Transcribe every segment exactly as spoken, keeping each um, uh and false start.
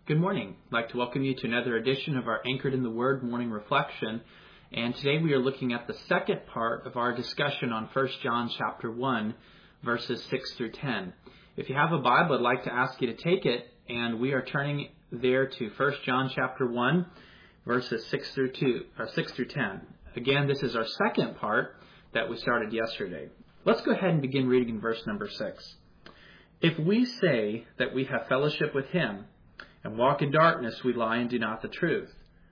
Good morning. I'd like to welcome you to another edition of our Anchored in the Word morning reflection. And today we are looking at the second part of our discussion on First John chapter one, verses six through ten. If you have a Bible, I'd like to ask you to take it, and we are turning there to First John chapter one, verses six through two, or six through ten. Again, this is our second part that we started yesterday. Let's go ahead and begin reading in verse number six. If we say that we have fellowship with him and walk in darkness, we lie and do not the truth.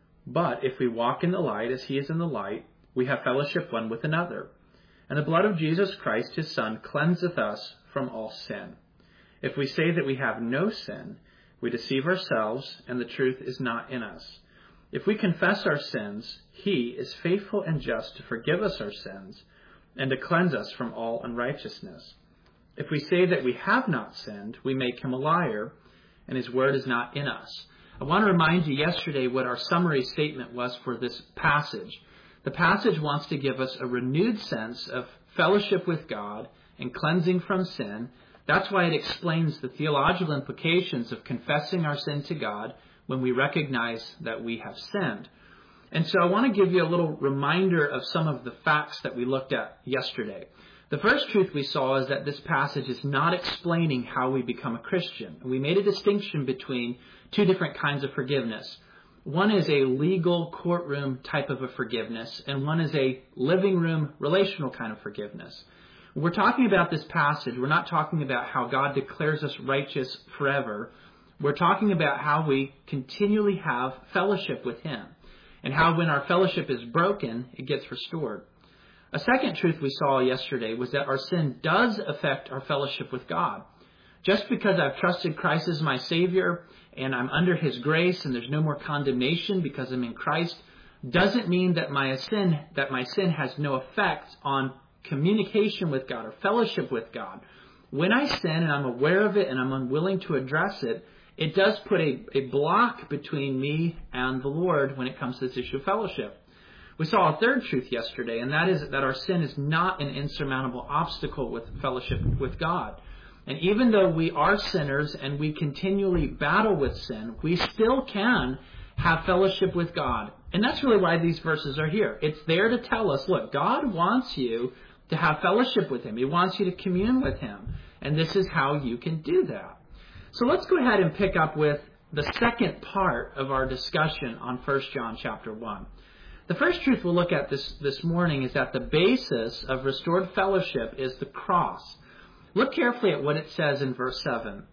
But if we walk in the light as he is in the light, we have fellowship one with another. And the blood of Jesus Christ, his Son, cleanseth us from all sin. If we say that we have no sin, we deceive ourselves, and the truth is not in us. If we confess our sins, he is faithful and just to forgive us our sins and to cleanse us from all unrighteousness. If we say that we have not sinned, we make him a liar, and his word is not in us. I want to remind you yesterday what our summary statement was for this passage. The passage wants to give us a renewed sense of fellowship with God and cleansing from sin. That's why it explains the theological implications of confessing our sin to God when we recognize that we have sinned. And so I want to give you a little reminder of some of the facts that we looked at yesterday. The first truth we saw is that this passage is not explaining how we become a Christian. We made a distinction between two different kinds of forgiveness. One is a legal courtroom type of a forgiveness, and one is a living room relational kind of forgiveness. When we're talking about this passage, we're not talking about how God declares us righteous forever. We're talking about how we continually have fellowship with him, and how when our fellowship is broken, it gets restored. A second truth we saw yesterday was that our sin does affect our fellowship with God. Just because I've trusted Christ as my Savior and I'm under his grace and there's no more condemnation because I'm in Christ, doesn't mean that my sin that my sin has no effect on communication with God or fellowship with God. When I sin and I'm aware of it and I'm unwilling to address it, it does put a, a block between me and the Lord when it comes to this issue of fellowship. We saw a third truth yesterday, and that is that our sin is not an insurmountable obstacle with fellowship with God. And even though we are sinners and we continually battle with sin, we still can have fellowship with God. And that's really why these verses are here. It's there to tell us, look, God wants you to have fellowship with him. He wants you to commune with him. And this is how you can do that. So let's go ahead and pick up with the second part of our discussion on First John chapter one. The first truth we'll look at this, this morning is that the basis of restored fellowship is the cross. Look carefully at what it says in verse seven.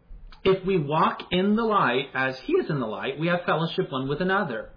If we walk in the light as he is in the light, we have fellowship one with another.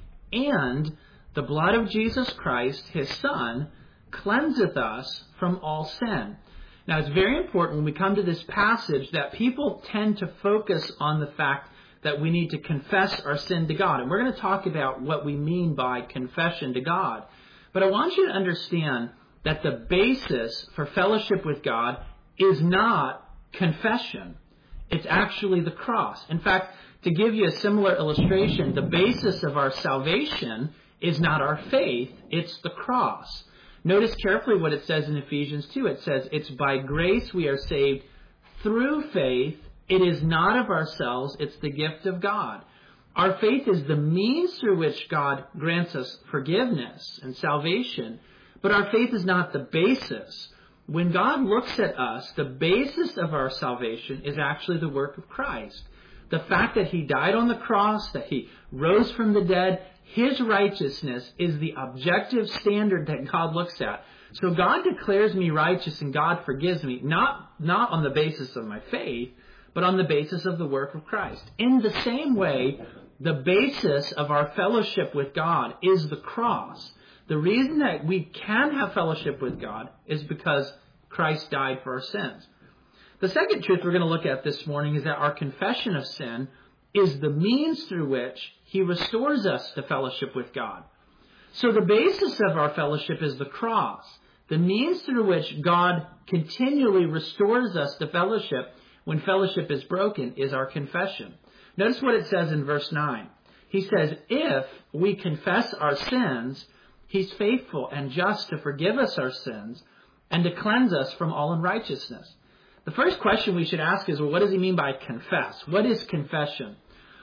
And the blood of Jesus Christ, his Son, cleanseth us from all sin. Now, it's very important when we come to this passage that people tend to focus on the fact that we need to confess our sin to God. And we're going to talk about what we mean by confession to God. But I want you to understand that the basis for fellowship with God is not confession. It's actually the cross. In fact, to give you a similar illustration, the basis of our salvation is not our faith, it's the cross. Notice carefully what it says in Ephesians two. It says, it's by grace we are saved through faith. It is not of ourselves, it's the gift of God. Our faith is the means through which God grants us forgiveness and salvation, but our faith is not the basis. When God looks at us, the basis of our salvation is actually the work of Christ. The fact that he died on the cross, that he rose from the dead, his righteousness is the objective standard that God looks at. So God declares me righteous and God forgives me, not, not on the basis of my faith, but on the basis of the work of Christ. In the same way, the basis of our fellowship with God is the cross. The reason that we can have fellowship with God is because Christ died for our sins. The second truth we're going to look at this morning is that our confession of sin is the means through which he restores us to fellowship with God. So the basis of our fellowship is the cross. The means through which God continually restores us to fellowship when fellowship is broken is our confession. Notice what it says in verse nine. He says, if we confess our sins, he's faithful and just to forgive us our sins and to cleanse us from all unrighteousness. The first question we should ask is, well, what does he mean by confess? What is confession?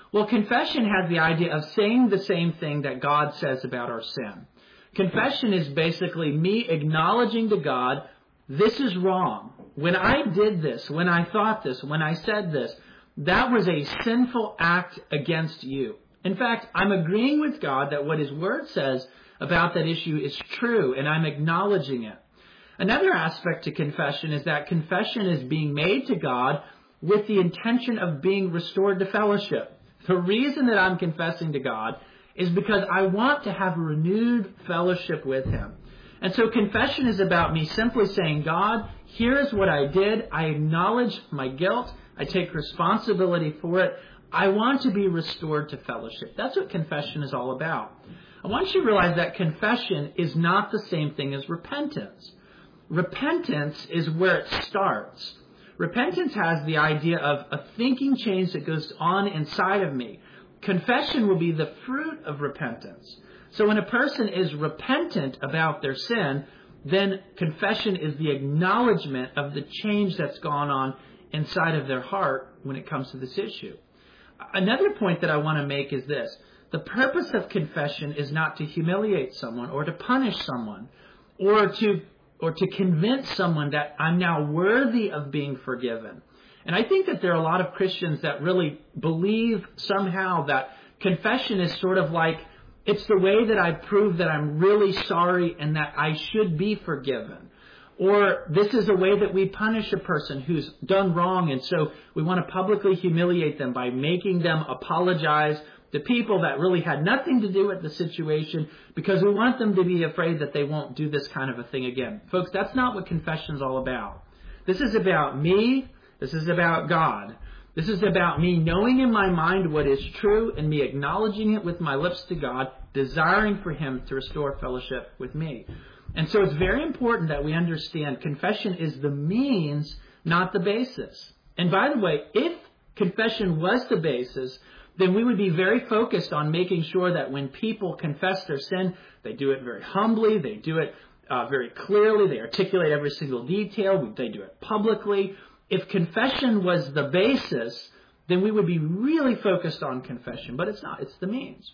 Well, confession has the idea of saying the same thing that God says about our sin. Confession is basically me acknowledging to God, this is wrong. When I did this, when I thought this, when I said this, that was a sinful act against you. In fact, I'm agreeing with God that what His Word says about that issue is true, and I'm acknowledging it. Another aspect to confession is that confession is being made to God with the intention of being restored to fellowship. The reason that I'm confessing to God is because I want to have a renewed fellowship with Him. And so confession is about me simply saying, God, here is what I did. I acknowledge my guilt. I take responsibility for it. I want to be restored to fellowship. That's what confession is all about. I want you to realize that confession is not the same thing as repentance. Repentance is where it starts. Repentance has the idea of a thinking change that goes on inside of me. Confession will be the fruit of repentance. So when a person is repentant about their sin, then confession is the acknowledgement of the change that's gone on inside of their heart when it comes to this issue. Another point that I want to make is this. The purpose of confession is not to humiliate someone or to punish someone or to or to convince someone that I'm now worthy of being forgiven. And I think that there are a lot of Christians that really believe somehow that confession is sort of like, it's the way that I prove that I'm really sorry and that I should be forgiven. Or this is a way that we punish a person who's done wrong, and so we want to publicly humiliate them by making them apologize to people that really had nothing to do with the situation because we want them to be afraid that they won't do this kind of a thing again. Folks, that's not what confession is all about. This is about me. This is about God. This is about me knowing in my mind what is true and me acknowledging it with my lips to God, desiring for Him to restore fellowship with me. And so it's very important that we understand confession is the means, not the basis. And by the way, if confession was the basis, then we would be very focused on making sure that when people confess their sin, they do it very humbly, they do it uh, very clearly, they articulate every single detail, they do it publicly. If confession was the basis, then we would be really focused on confession, but it's not, it's the means.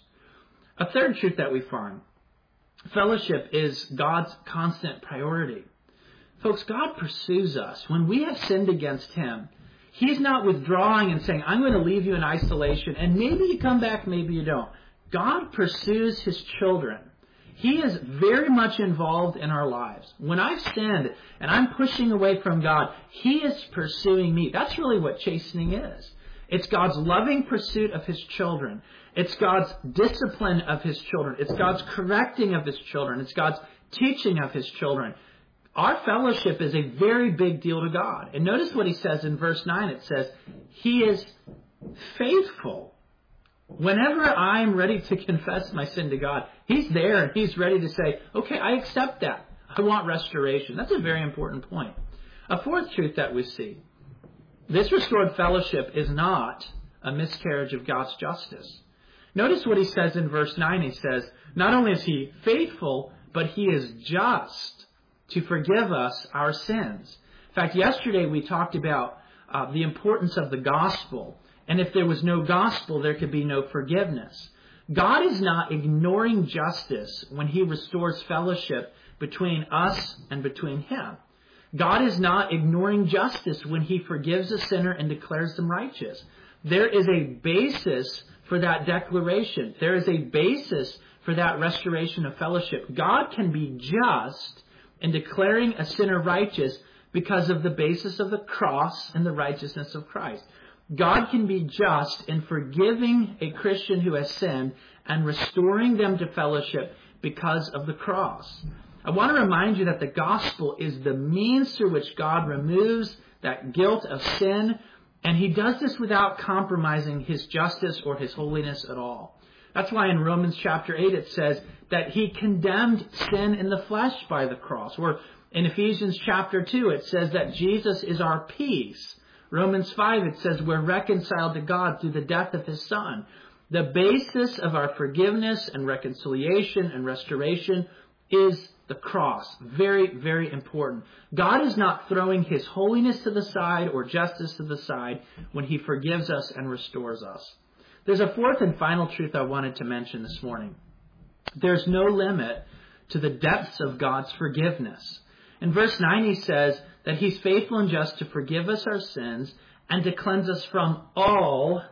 A third truth that we find, fellowship is God's constant priority. Folks, God pursues us. When we have sinned against Him, He's not withdrawing and saying, I'm going to leave you in isolation, and maybe you come back, maybe you don't. God pursues His children. He is very much involved in our lives. When I've sinned and I'm pushing away from God, He is pursuing me. That's really what chastening is. It's God's loving pursuit of His children. It's God's discipline of His children. It's God's correcting of His children. It's God's teaching of His children. Our fellowship is a very big deal to God. And notice what He says in verse nine. It says, He is faithful. Whenever I'm ready to confess my sin to God, He's there and He's ready to say, okay, I accept that. I want restoration. That's a very important point. A fourth truth that we see, this restored fellowship is not a miscarriage of God's justice. Notice what He says in verse nine. He says, not only is He faithful, but He is just to forgive us our sins. In fact, yesterday we talked about uh, the importance of the gospel. And if there was no gospel, there could be no forgiveness. God is not ignoring justice when He restores fellowship between us and between Him. God is not ignoring justice when He forgives a sinner and declares them righteous. There is a basis for that declaration. There is a basis for that restoration of fellowship. God can be just in declaring a sinner righteous because of the basis of the cross and the righteousness of Christ. God can be just in forgiving a Christian who has sinned and restoring them to fellowship because of the cross. I want to remind you that the gospel is the means through which God removes that guilt of sin, and He does this without compromising His justice or His holiness at all. That's why in Romans chapter eight it says that He condemned sin in the flesh by the cross. Or in Ephesians chapter two it says that Jesus is our peace. Romans five, it says we're reconciled to God through the death of His Son. The basis of our forgiveness and reconciliation and restoration is the cross. Very, very important. God is not throwing His holiness to the side or justice to the side when He forgives us and restores us. There's a fourth and final truth I wanted to mention this morning. There's no limit to the depths of God's forgiveness. In verse nine, he says that he's faithful and just to forgive us our sins and to cleanse us from all,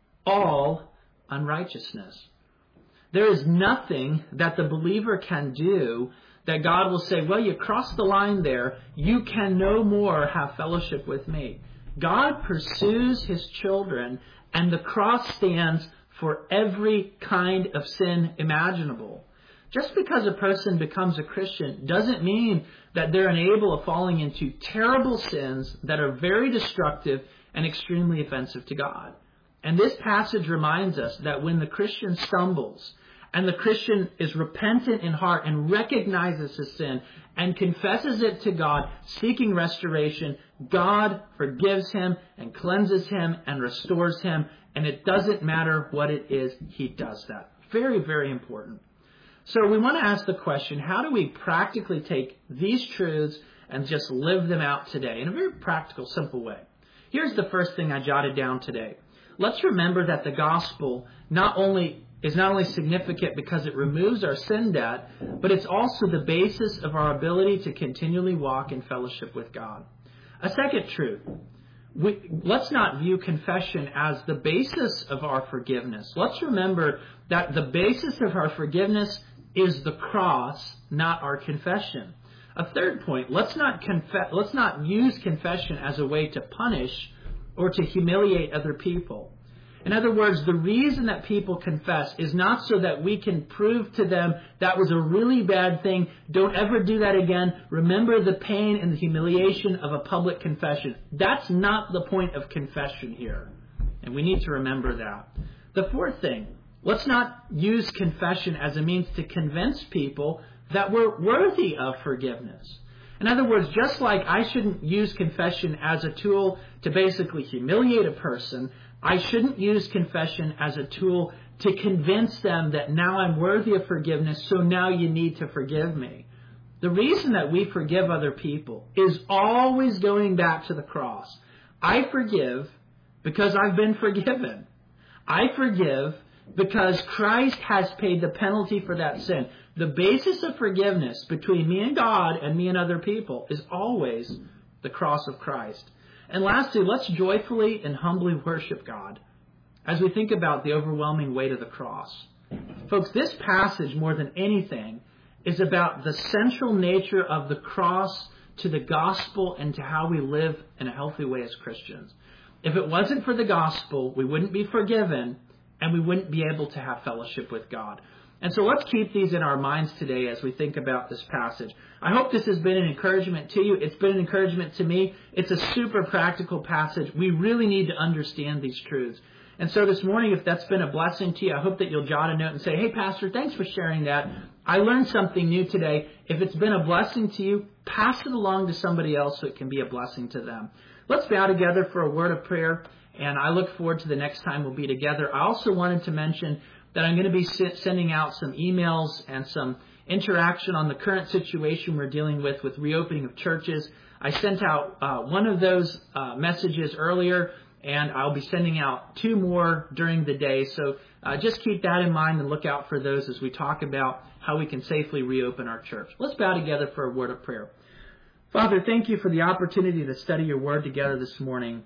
all unrighteousness. There is nothing that the believer can do that God will say, well, you crossed the line there. You can no more have fellowship with me. God pursues his children, and the cross stands for every kind of sin imaginable. Just because a person becomes a Christian doesn't mean that they're unable of falling into terrible sins that are very destructive and extremely offensive to God. And this passage reminds us that when the Christian stumbles and the Christian is repentant in heart and recognizes his sin and confesses it to God, seeking restoration, God forgives him and cleanses him and restores him. And it doesn't matter what it is, he does that. Very, very important. So we want to ask the question, how do we practically take these truths and just live them out today in a very practical, simple way? Here's the first thing I jotted down today. Let's remember that the gospel not only is not only significant because it removes our sin debt, but it's also the basis of our ability to continually walk in fellowship with God. A second truth, we, let's not view confession as the basis of our forgiveness. Let's remember that the basis of our forgiveness is the cross, not our confession. A third point, let's not confess, let's not use confession as a way to punish or to humiliate other people. In other words, the reason that people confess is not so that we can prove to them that was a really bad thing. Don't ever do that again. Remember the pain and the humiliation of a public confession. That's not the point of confession here. And we need to remember that. The fourth thing, let's not use confession as a means to convince people that we're worthy of forgiveness. In other words, just like I shouldn't use confession as a tool to basically humiliate a person, I shouldn't use confession as a tool to convince them that now I'm worthy of forgiveness, so now you need to forgive me. The reason that we forgive other people is always going back to the cross. I forgive because I've been forgiven. I forgive because Christ has paid the penalty for that sin. The basis of forgiveness between me and God and me and other people is always the cross of Christ. And lastly, let's joyfully and humbly worship God as we think about the overwhelming weight of the cross. Folks, this passage, more than anything, is about the central nature of the cross to the gospel and to how we live in a healthy way as Christians. If it wasn't for the gospel, we wouldn't be forgiven and we wouldn't be able to have fellowship with God. And so let's keep these in our minds today as we think about this passage. I hope this has been an encouragement to you. It's been an encouragement to me. It's a super practical passage. We really need to understand these truths. And so this morning, if that's been a blessing to you, I hope that you'll jot a note and say, hey, Pastor, thanks for sharing that. I learned something new today. If it's been a blessing to you, pass it along to somebody else so it can be a blessing to them. Let's bow together for a word of prayer, and I look forward to the next time we'll be together. I also wanted to mention that I'm going to be sending out some emails and some interaction on the current situation we're dealing with with reopening of churches. I sent out uh, one of those uh, messages earlier, and I'll be sending out two more during the day. So uh, just keep that in mind and look out for those as we talk about how we can safely reopen our church. Let's bow together for a word of prayer. Father, thank you for the opportunity to study your word together this morning.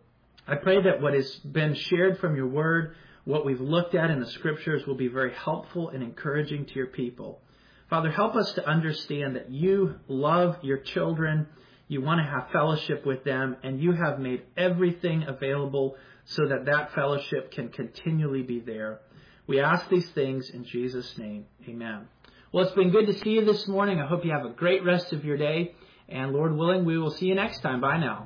I pray that what has been shared from your word, what we've looked at in the scriptures, will be very helpful and encouraging to your people. Father, help us to understand that you love your children, you want to have fellowship with them, and you have made everything available so that that fellowship can continually be there. We ask these things in Jesus' name. Amen. Well, it's been good to see you this morning. I hope you have a great rest of your day. And Lord willing, we will see you next time. Bye now.